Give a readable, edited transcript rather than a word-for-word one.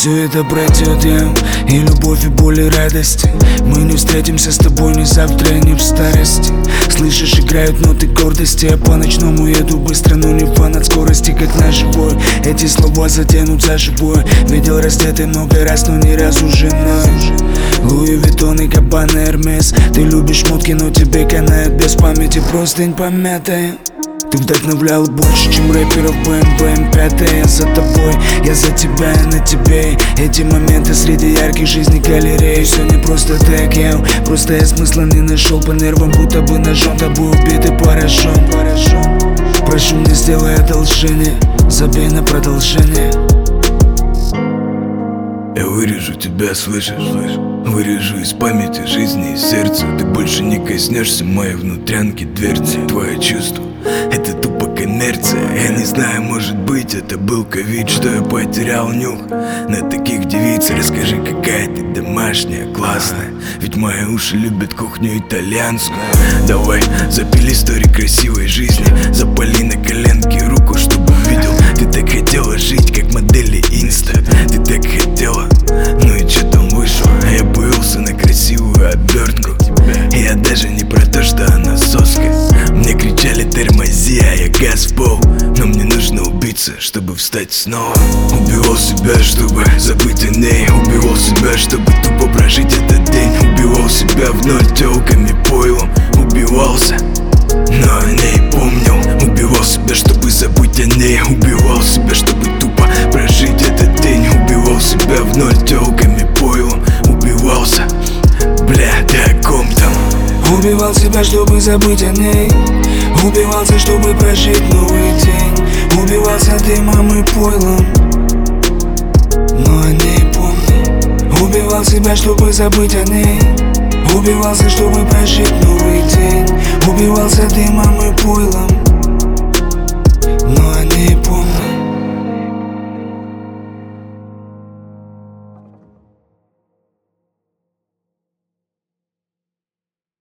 все это пройдет, и любовь, и боль, и радости. Мы не встретимся с тобой ни завтра, ни в старости. Слышишь, играют ноты гордости. Я по ночному еду быстро, но не фан от скорости, как на живой. Эти слова затянут за живое. Видел раздетый много раз, но ни разу женой. Луи Виттон и Габбана Эрмес. Ты любишь шмотки, но тебе канает без памяти простынь помятая. Ты вдохновлял больше, чем рэперов БМВ М5. Я за тобой, я за тебя, я на тебе. Эти моменты среди ярких жизней галереи. Все не просто так, просто я смысла не нашел. По нервам будто бы ножом тобой убит и поражен. Прошу, не сделай одолжение, забей на продолжение. Я вырежу тебя, слышишь? Вырежу из памяти жизни и сердца. Ты больше не коснешься моей внутрянки дверцы. Твое чувство — это тупо коммерция. Я не знаю, может быть, это был ковид, что я потерял нюх на таких девиц. Расскажи, какая ты домашняя, классная, ведь мои уши любят кухню итальянскую. Давай запили истории красивой жизни. Запали на коленке руку, чтобы увидел. Ты так хотела жить, как модели инста. Ты так хотела, ну и чё там вышло? Я появился на красивую обертку. Я даже не про то, что она соска. Мне кричали тормози, а я газ в пол. Но мне нужно убиться, чтобы встать снова. Убивал себя, чтобы забыть о ней. Убивал себя, чтобы тупо прожить этот день. Убивал себя в ноль тёлками, пойлом. Убивался, но о ней помнил. Убивал себя, чтобы забыть о ней. Убивал себя, чтобы тупо прожить этот день. Убивал себя в ноль тёлками, пойлом. Убивался, бля, ты о ком там? Убивал себя, чтобы забыть о ней. Убивался, чтобы прожить новый день. Убивался дымом и пойлом, но о ней помню. Убивал себя, чтобы забыть о ней. Убивался, чтобы прожить новый день. Убивался дымом и пойлом,